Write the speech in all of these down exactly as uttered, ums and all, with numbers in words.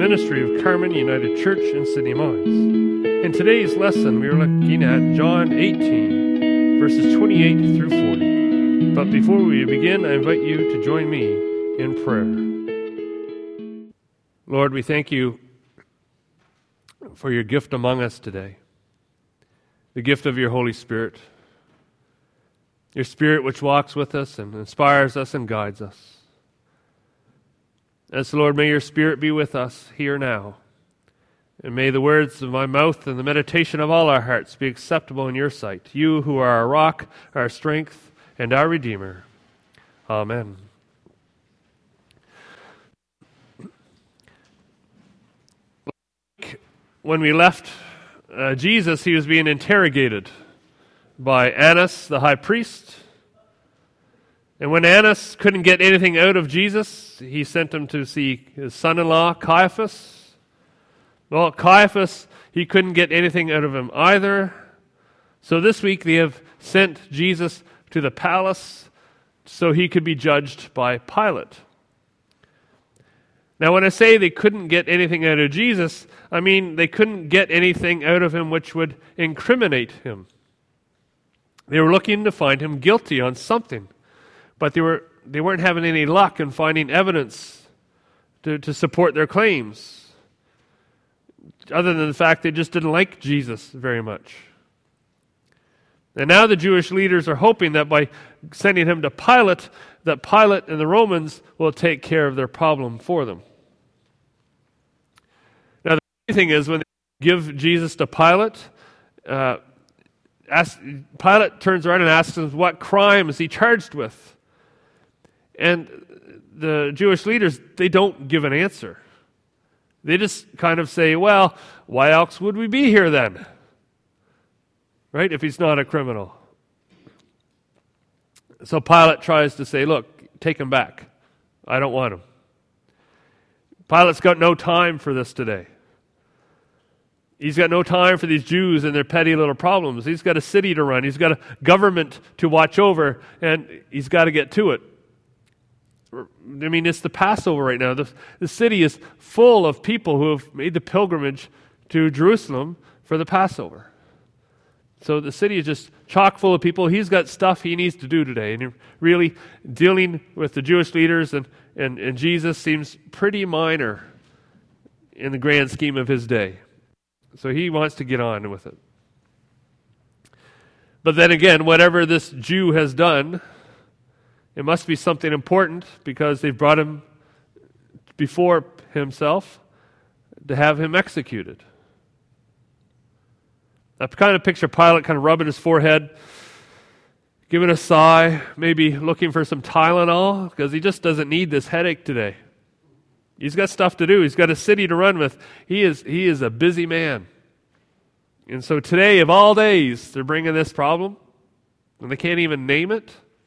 ministry of Carmen United Church in Sydney Mines. In today's lesson, we are looking at John eighteen, verses twenty-eight through forty. But before we begin, I invite you to join me in prayer. Lord, we thank you for your gift among us today, the gift of your Holy Spirit, your Spirit which walks with us and inspires us and guides us. As Lord, may your Spirit be with us here now. And may the words of my mouth and the meditation of all our hearts be acceptable in your sight, you who are our rock, our strength, and our Redeemer. Amen. When we left uh, Jesus, he was being interrogated by Annas, the high priest. And when Annas couldn't get anything out of Jesus, he sent him to see his son-in-law, Caiaphas. Well, Caiaphas, he couldn't get anything out of him either. So this week they have sent Jesus to the palace so he could be judged by Pilate. Now, when I say they couldn't get anything out of Jesus, I mean they couldn't get anything out of him which would incriminate him. They were looking to find him guilty on something. But they were they weren't having any luck in finding evidence to, to support their claims, other than the fact they just didn't like Jesus very much. And now the Jewish leaders are hoping that by sending him to Pilate, that Pilate and the Romans will take care of their problem for them. Now the funny thing is, when they give Jesus to Pilate, uh, ask, Pilate turns around and asks him, what crime is he charged with? And the Jewish leaders, they don't give an answer. They just kind of say, well, why else would we be here then? Right? If he's not a criminal. So Pilate tries to say, look, take him back. I don't want him. Pilate's got no time for this today. He's got no time for these Jews and their petty little problems. He's got a city to run. He's got a government to watch over, and he's got to get to it. I mean, it's the Passover right now. The, the city is full of people who have made the pilgrimage to Jerusalem for the Passover. So the city is just chock full of people. He's got stuff he needs to do today. And really dealing with the Jewish leaders and, and, and Jesus seems pretty minor in the grand scheme of his day. So he wants to get on with it. But then again, whatever this Jew has done, it must be something important because they've brought him before himself to have him executed. I kind of picture Pilate kind of rubbing his forehead, giving a sigh, maybe looking for some Tylenol because he just doesn't need this headache today. He's got stuff to do. He's got a city to run with. He is, he is a busy man. And so today, of all days, they're bringing this problem, and they can't even name it.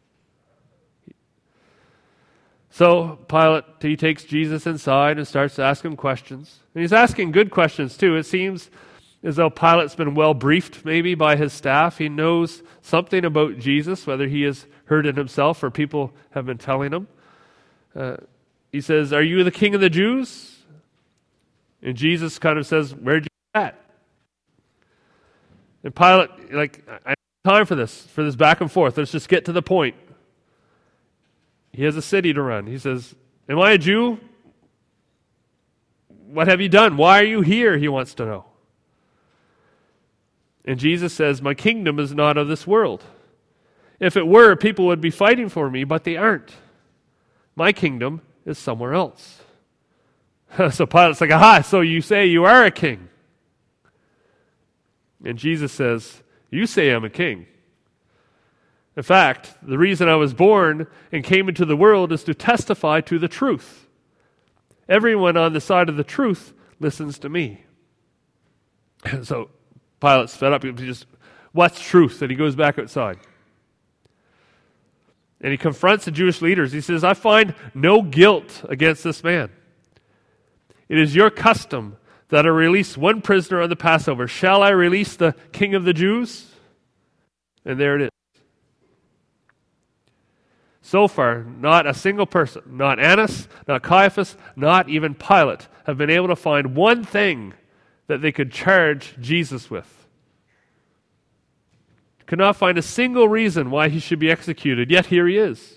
So Pilate, he takes Jesus inside and starts to ask him questions. And he's asking good questions too. It seems as though Pilate's been well briefed maybe by his staff. He knows something about Jesus, whether he has heard it himself or people have been telling him. Uh, he says, are you the king of the Jews? And Jesus kind of says, where'd you get that? And Pilate, like, I don't have time for this, for this back and forth. Let's just get to the point. He has a city to run. He says, am I a Jew? What have you done? Why are you here? He wants to know. And Jesus says, my kingdom is not of this world. If it were, people would be fighting for me, but they aren't. My kingdom is somewhere else. So Pilate's like, aha, so you say you are a king. And Jesus says, you say I'm a king. In fact, the reason I was born and came into the world is to testify to the truth. Everyone on the side of the truth listens to me. So Pilate's fed up. He just, what's truth? And he goes back outside. And he confronts the Jewish leaders. He says, I find no guilt against this man. It is your custom that I release one prisoner on the Passover. Shall I release the king of the Jews? And there it is. So far, not a single person, not Annas, not Caiaphas, not even Pilate, have been able to find one thing that they could charge Jesus with. Could not find a single reason why he should be executed, yet here he is.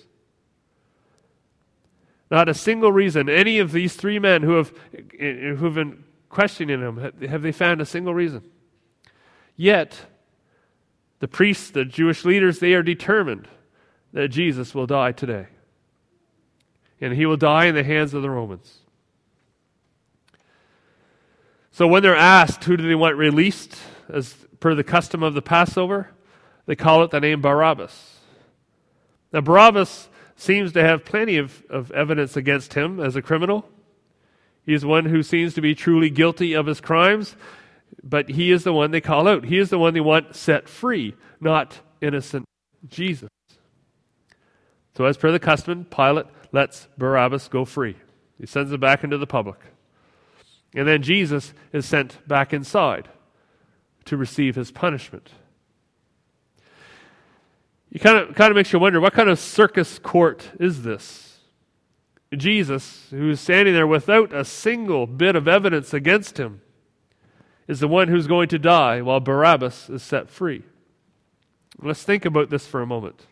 Not a single reason. Any of these three men who have, who have been questioning him, have they found a single reason? Yet, the priests, the Jewish leaders, they are determined that Jesus will die today. And he will die in the hands of the Romans. So when they're asked who do they want released, as per the custom of the Passover, they call it the name Barabbas. Now Barabbas seems to have plenty of, of evidence against him as a criminal. He is one who seems to be truly guilty of his crimes, but he is the one they call out. He is the one they want set free, not innocent Jesus. So as per the custom, Pilate lets Barabbas go free. He sends him back into the public. And then Jesus is sent back inside to receive his punishment. It kind of, kind of makes you wonder, what kind of circus court is this? Jesus, who is standing there without a single bit of evidence against him, is the one who's going to die while Barabbas is set free. Let's think about this for a moment.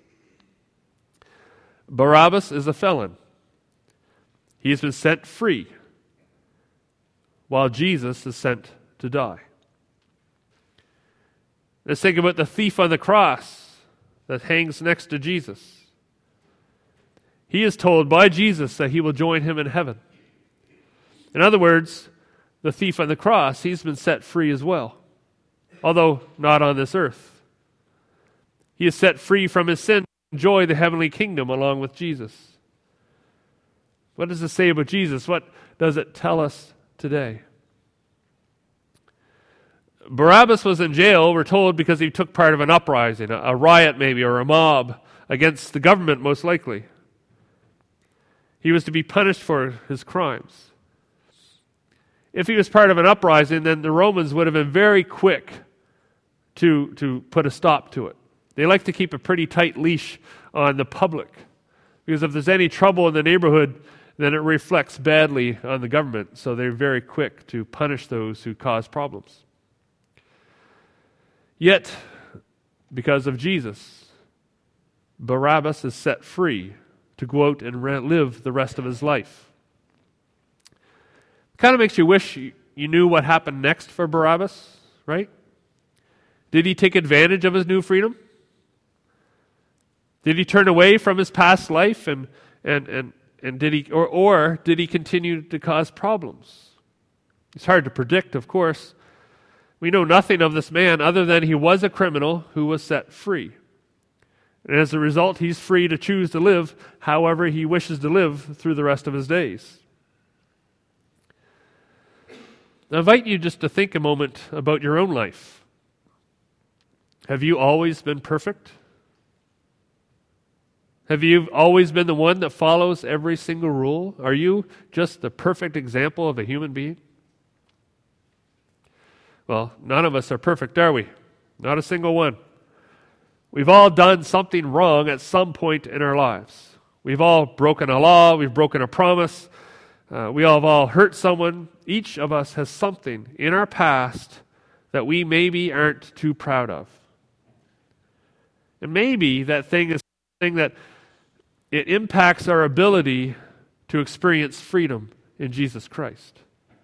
Barabbas is a felon. He has been set free while Jesus is sent to die. Let's think about the thief on the cross that hangs next to Jesus. He is told by Jesus that he will join him in heaven. In other words, the thief on the cross, he's been set free as well, although not on this earth. He is set free from his sin to enjoy the heavenly kingdom along with Jesus. What does it say about Jesus? What does it tell us today? Barabbas was in jail, we're told, because he took part of an uprising, a, a riot maybe, or a mob against the government, most likely. He was to be punished for his crimes. If he was part of an uprising, then the Romans would have been very quick to, to put a stop to it. They like to keep a pretty tight leash on the public, because if there's any trouble in the neighborhood, then it reflects badly on the government. So they're very quick to punish those who cause problems. Yet, because of Jesus, Barabbas is set free to go out and re- live the rest of his life. Kind of makes you wish you, you knew what happened next for Barabbas, right? Did he take advantage of his new freedom? Did he turn away from his past life and and and, and did he or, or did he continue to cause problems? It's hard to predict, of course. We know nothing of this man other than he was a criminal who was set free. And as a result, he's free to choose to live however he wishes to live through the rest of his days. I invite you just to think a moment about your own life. Have you always been perfect? Have you always been the one that follows every single rule? Are you just the perfect example of a human being? Well, none of us are perfect, are we? Not a single one. We've all done something wrong at some point in our lives. We've all broken a law, we've broken a promise, uh, we all have all hurt someone. Each of us has something in our past that we maybe aren't too proud of. And maybe that thing is something that it impacts our ability to experience freedom in Jesus Christ.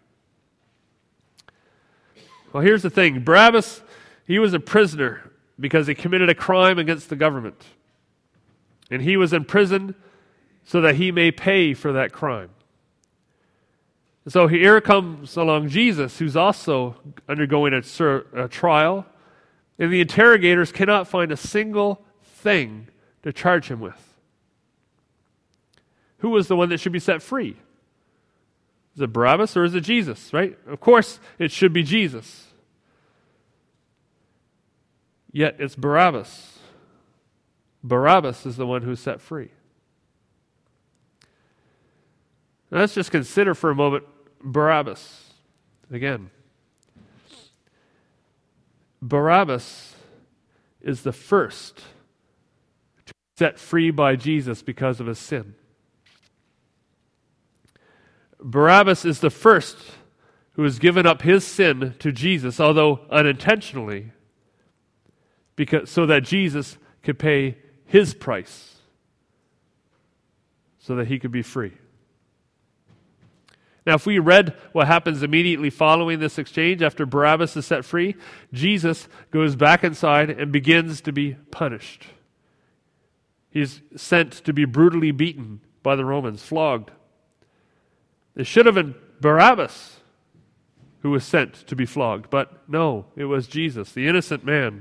Well, here's the thing. Barabbas, he was a prisoner because he committed a crime against the government. And he was in prison so that he may pay for that crime. And so here comes along Jesus, who's also undergoing a, a trial, and the interrogators cannot find a single thing to charge him with. Who was the one that should be set free? Is it Barabbas or is it Jesus, right? Of course, it should be Jesus. Yet it's Barabbas. Barabbas is the one who's set free. Now let's just consider for a moment Barabbas again. Barabbas is the first to set free by Jesus because of his sin. Barabbas is the first who has given up his sin to Jesus, although unintentionally, because so that Jesus could pay his price, so that he could be free. Now, if we read what happens immediately following this exchange, after Barabbas is set free, Jesus goes back inside and begins to be punished. He's sent to be brutally beaten by the Romans, flogged. It should have been Barabbas who was sent to be flogged, but no, it was Jesus, the innocent man.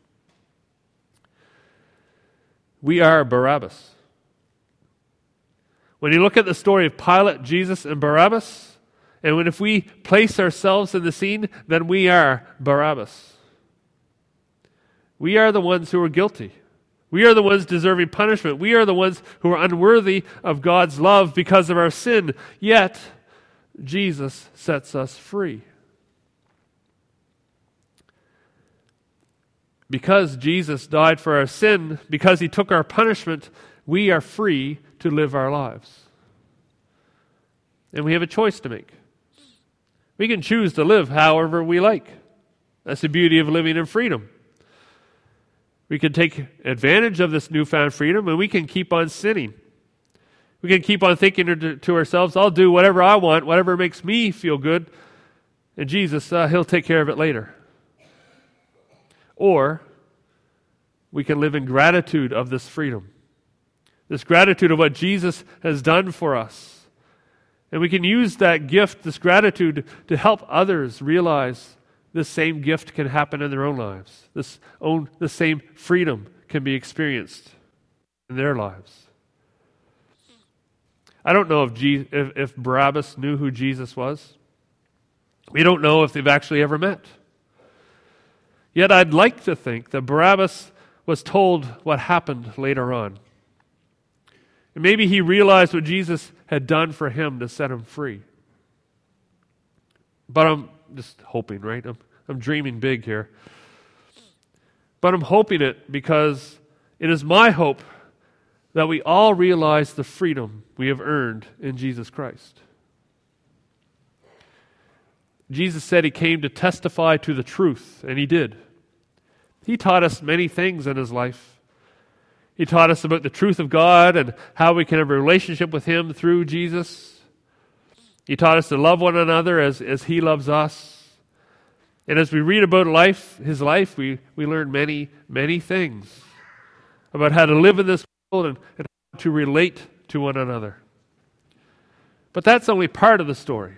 We are Barabbas. When you look at the story of Pilate, Jesus, and Barabbas, and when if we place ourselves in the scene, then we are Barabbas. We are the ones who are guilty. We are the ones deserving punishment. We are the ones who are unworthy of God's love because of our sin. Yet, Jesus sets us free. Because Jesus died for our sin, because he took our punishment, we are free to live our lives. And we have a choice to make. We can choose to live however we like. That's the beauty of living in freedom. We can take advantage of this newfound freedom, and we can keep on sinning. We can keep on thinking to, to ourselves, I'll do whatever I want, whatever makes me feel good, and Jesus, uh, he'll take care of it later. Or we can live in gratitude of this freedom. This gratitude of what Jesus has done for us. And we can use that gift, this gratitude, to help others realize this same gift can happen in their own lives. This own, the same freedom can be experienced in their lives. I don't know if, Je- if, if Barabbas knew who Jesus was. We don't know if they've actually ever met. Yet I'd like to think that Barabbas was told what happened later on. And maybe he realized what Jesus had done for him to set him free. But I'm just hoping, right? I'm, I'm dreaming big here. But I'm hoping it because it is my hope that we all realize the freedom we have earned in Jesus Christ. Jesus said he came to testify to the truth, and he did. He taught us many things in his life. He taught us about the truth of God and how we can have a relationship with him through Jesus. He taught us to love one another as, as he loves us. And as we read about life, his life, we, we learn many, many things about how to live in this world and, and how to relate to one another. But that's only part of the story.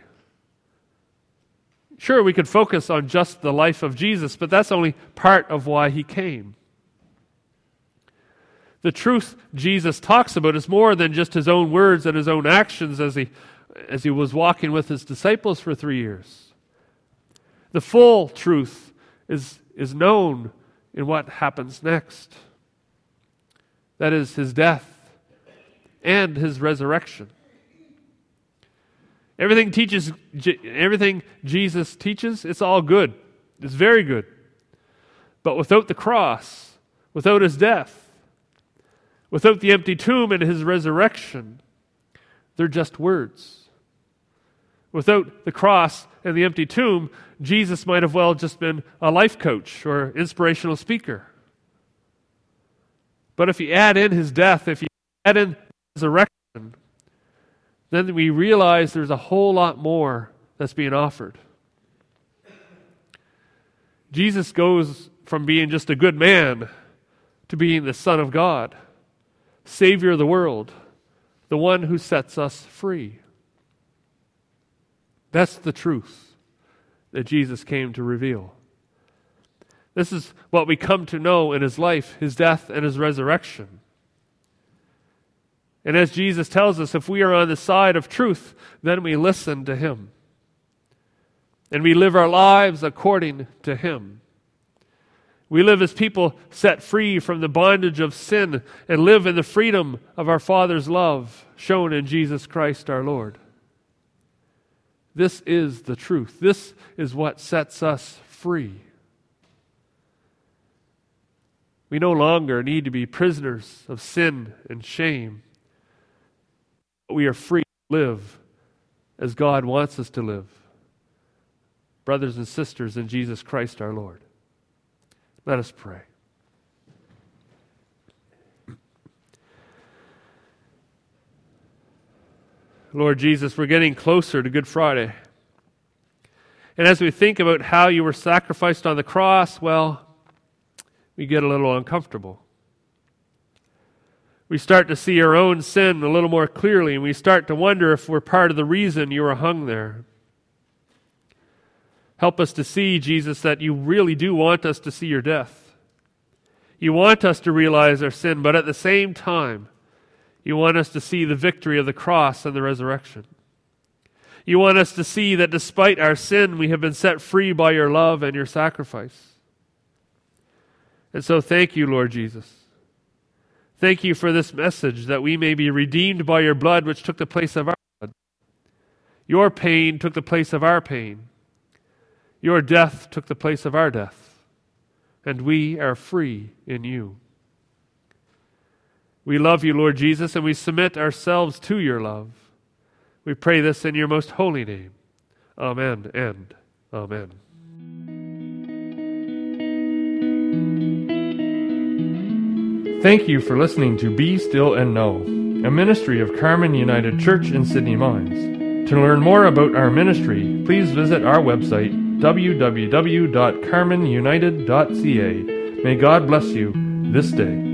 Sure, we could focus on just the life of Jesus, but that's only part of why he came. The truth Jesus talks about is more than just his own words and his own actions as he, as he was walking with his disciples for three years. The full truth is, is known in what happens next. That is his death and his resurrection. Everything teaches, everything Jesus teaches, it's all good. It's very good. But without the cross, without his death, without the empty tomb and his resurrection, they're just words. Without the cross and the empty tomb, Jesus might have well just been a life coach or inspirational speaker. But if you add in his death, if you add in resurrection, then we realize there's a whole lot more that's being offered. Jesus goes from being just a good man to being the Son of God, Savior of the world, the one who sets us free. That's the truth that Jesus came to reveal. This is what we come to know in his life, his death, and his resurrection. And as Jesus tells us, if we are on the side of truth, then we listen to him. And we live our lives according to him. We live as people set free from the bondage of sin and live in the freedom of our Father's love shown in Jesus Christ our Lord. This is the truth. This is what sets us free. We no longer need to be prisoners of sin and shame. We are free to live as God wants us to live. Brothers and sisters in Jesus Christ our Lord. Let us pray. Lord Jesus, we're getting closer to Good Friday. And as we think about how you were sacrificed on the cross, well, we get a little uncomfortable. We start to see our own sin a little more clearly, and we start to wonder if we're part of the reason you were hung there. Help us to see, Jesus, that you really do want us to see your death. You want us to realize our sin, but at the same time, you want us to see the victory of the cross and the resurrection. You want us to see that despite our sin, we have been set free by your love and your sacrifice. And so thank you, Lord Jesus. Thank you for this message that we may be redeemed by your blood, which took the place of our blood. Your pain took the place of our pain. Your death took the place of our death. And we are free in you. We love you, Lord Jesus, and we submit ourselves to your love. We pray this in your most holy name. Amen and amen. Thank you for listening to Be Still and Know, a ministry of Carmen United Church in Sydney Mines. To learn more about our ministry, please visit our website, w w w dot carmen united dot c a. May God bless you this day.